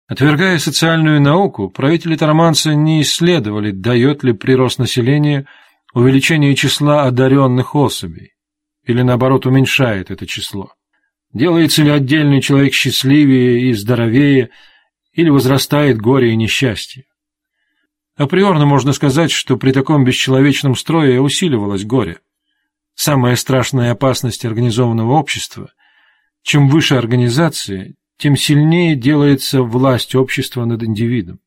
Отвергая социальную науку, правители Торманса не исследовали, дает ли прирост населения увеличение числа одаренных особей, или наоборот уменьшает это число. Делается ли отдельный человек счастливее и здоровее, или возрастает горе и несчастье. Априорно можно сказать, что при таком бесчеловечном строе усиливалось горе. Самая страшная опасность организованного общества – чем выше организация, тем сильнее делается власть общества над индивидом.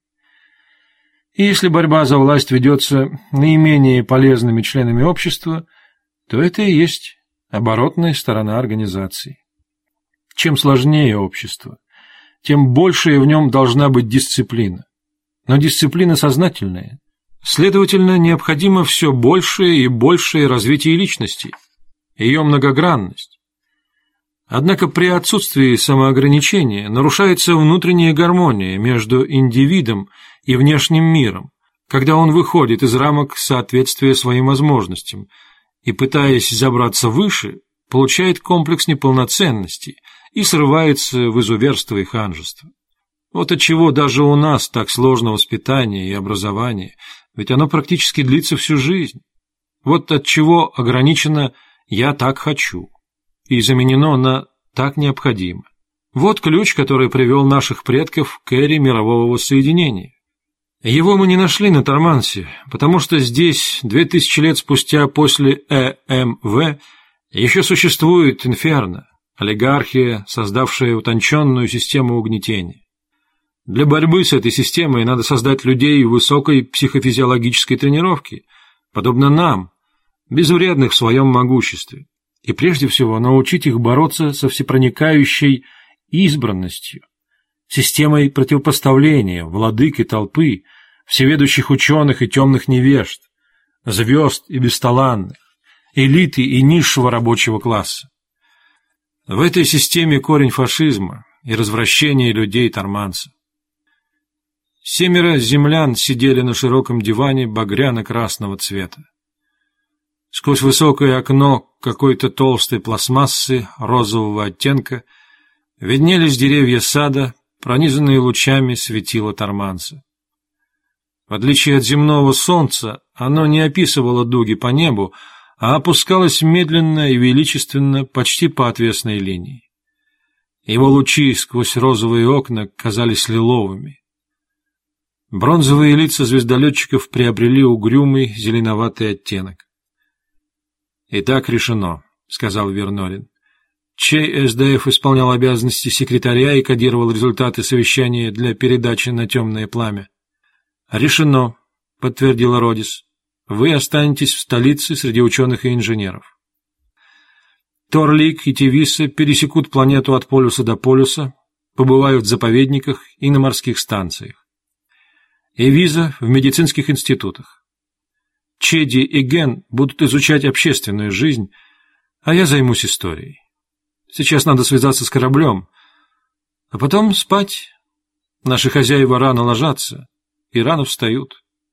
И если борьба за власть ведется наименее полезными членами общества, то это и есть оборотная сторона организации. Чем сложнее общество, тем большая в нем должна быть дисциплина. Но дисциплина сознательная. Следовательно, необходимо все большее и большее развитие личности, ее многогранность. Однако при отсутствии самоограничения нарушается внутренняя гармония между индивидом и внешним миром, когда он выходит из рамок соответствия своим возможностям и, пытаясь забраться выше, получает комплекс неполноценности и срывается в изуверство и ханжество. Вот отчего даже у нас так сложно воспитание и образование, ведь оно практически длится всю жизнь. Вот отчего ограничено «я так хочу» и заменено на «так необходимо». Вот ключ, который привел наших предков к эре мирового воссоединения. Его мы не нашли на Тормансе, потому что здесь, 2000 лет спустя после ЭМВ, еще существует инферно, олигархия, создавшая утонченную систему угнетения. Для борьбы с этой системой надо создать людей высокой психофизиологической тренировки, подобно нам, безвредных в своем могуществе. И прежде всего научить их бороться со всепроникающей избранностью, системой противопоставления, владыки толпы, всеведущих ученых и темных невежд, звезд и бесталанных, элиты и низшего рабочего класса. В этой системе корень фашизма и развращения людей Торманса. 7 землян сидели на широком диване багряно-красного цвета. Сквозь высокое окно какой-то толстой пластмассы розового оттенка виднелись деревья сада, пронизанные лучами светила Торманса. В отличие от земного солнца, оно не описывало дуги по небу, а опускалось медленно и величественно, почти по отвесной линии. Его лучи сквозь розовые окна казались лиловыми. Бронзовые лица звездолетчиков приобрели угрюмый зеленоватый оттенок. «Итак, решено», — сказал Вернорин. Чей СДФ исполнял обязанности секретаря и кодировал результаты совещания для передачи на темное пламя. «Решено», — подтвердила Родис. «Вы останетесь в столице среди ученых и инженеров. Торлик и Тевиса пересекут планету от полюса до полюса, побывают в заповедниках и на морских станциях. Эвиза в медицинских институтах. Чеди и Ген будут изучать общественную жизнь, а я займусь историей. Сейчас надо связаться с кораблем, а потом спать. Наши хозяева рано ложатся и рано встают».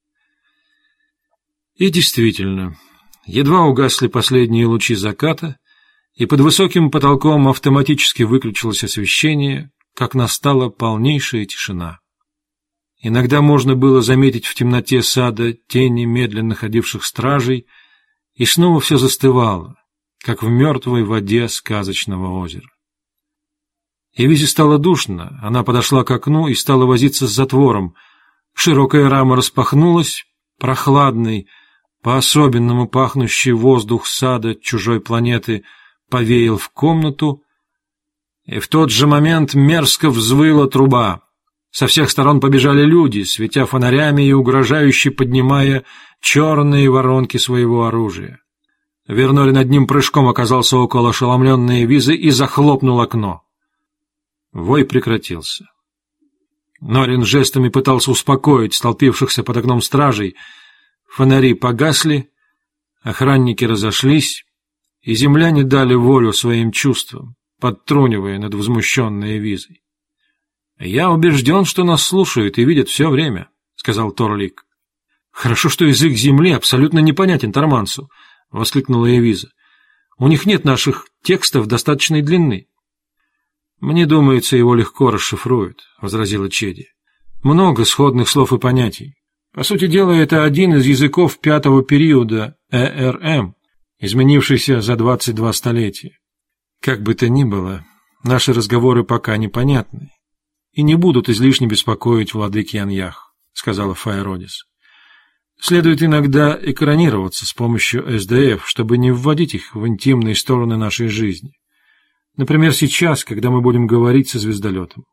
И действительно, едва угасли последние лучи заката, и под высоким потолком автоматически выключилось освещение, как настала полнейшая тишина. Иногда можно было заметить в темноте сада тени медленно ходивших стражей, и снова все застывало, как в мертвой воде сказочного озера. Эвизе стало душно, она подошла к окну и стала возиться с затвором. Широкая рама распахнулась, прохладный, по-особенному пахнущий воздух сада чужой планеты повеял в комнату, и в тот же момент мерзко взвыла труба. Со всех сторон побежали люди, светя фонарями и угрожающе поднимая черные воронки своего оружия. Вернорин одним прыжком оказался около ошеломленной Эвизы и захлопнул окно. Вой прекратился. Норин жестами пытался успокоить столпившихся под окном стражей. Фонари погасли, охранники разошлись, и земляне дали волю своим чувствам, подтрунивая над возмущенной Эвизой. «Я убежден, что нас слушают и видят все время», — сказал Торлик. «Хорошо, что язык земли абсолютно непонятен Тормансу», — воскликнула Эвиза. «У них нет наших текстов достаточной длины». «Мне думается, его легко расшифруют», — возразила Чеди. «Много сходных слов и понятий. По сути дела, это один из языков пятого периода ЭРМ, изменившийся за 22 столетия. Как бы то ни было, наши разговоры пока непонятны и не будут излишне беспокоить владыки Аньях», — сказала Фаеродис. «Следует иногда экранироваться с помощью СДФ, чтобы не вводить их в интимные стороны нашей жизни. Например, сейчас, когда мы будем говорить со звездолетом».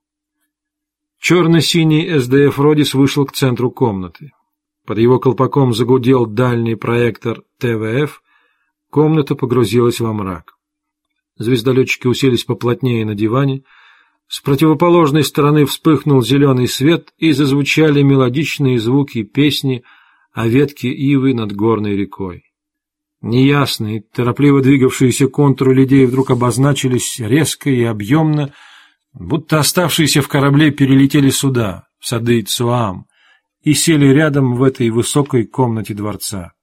Черно-синий СДФ Родис вышел к центру комнаты. Под его колпаком загудел дальний проектор ТВФ, комната погрузилась во мрак. Звездолетчики уселись поплотнее на диване, с противоположной стороны вспыхнул зеленый свет и зазвучали мелодичные звуки песни о ветке ивы над горной рекой. Неясные, торопливо двигавшиеся контуры людей вдруг обозначились резко и объемно, будто оставшиеся в корабле перелетели сюда, в сады Цуам, и сели рядом в этой высокой комнате дворца.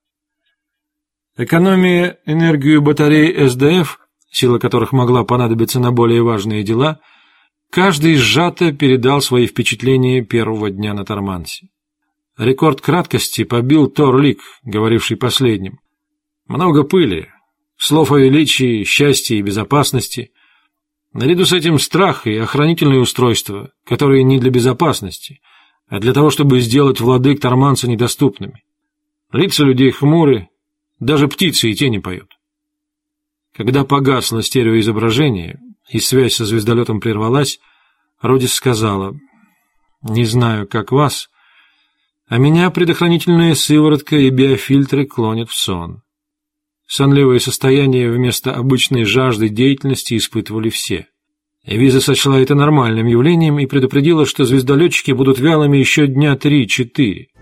Экономия энергию батарей СДФ, сила которых могла понадобиться на более важные дела, каждый сжато передал свои впечатления первого дня на Тормансе. Рекорд краткости побил Тор Лик, говоривший последним. Много пыли, слов о величии, счастье и безопасности. Наряду с этим страх и охранительные устройства, которые не для безопасности, а для того, чтобы сделать владык Торманса недоступными. Лица людей хмуры, даже птицы и те не поют. Когда погасло стереоизображение и связь со звездолетом прервалась, Родис сказала: «Не знаю, как вас, а меня предохранительная сыворотка и биофильтры клонят в сон». Сонливое состояние вместо обычной жажды деятельности испытывали все. Эвиза сочла это нормальным явлением и предупредила, что звездолетчики будут вялыми еще дня 3-4.